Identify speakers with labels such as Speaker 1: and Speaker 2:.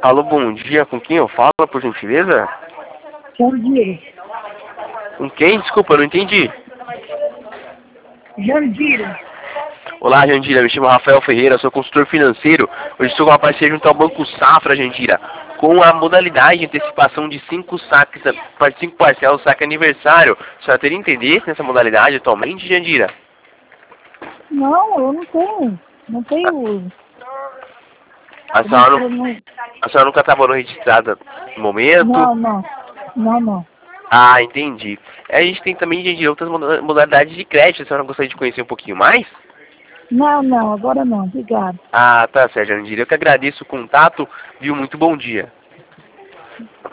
Speaker 1: Alô, bom dia. Com quem eu falo, por gentileza?
Speaker 2: Jandira.
Speaker 1: Com quem? Desculpa, eu não entendi.
Speaker 2: Jandira.
Speaker 1: Olá, Jandira. Me chamo Rafael Ferreira, sou consultor financeiro. Hoje estou com uma parceria junto ao Banco Safra, Jandira, com a modalidade de antecipação de 5 saques, para 5 parcelas, saque aniversário. A senhora teria interesse nessa modalidade atualmente, Jandira?
Speaker 2: Não, eu não tenho. Não tenho.
Speaker 1: A senhora nunca trabalhou registrada no momento?
Speaker 2: Não.
Speaker 1: Ah, entendi. A gente tem também, Jandira, outras modalidades de crédito. A senhora gostaria de conhecer um pouquinho mais?
Speaker 2: Não, agora não. Obrigado.
Speaker 1: Ah, tá certo, Jandira. Eu que agradeço o contato, viu? Muito bom dia.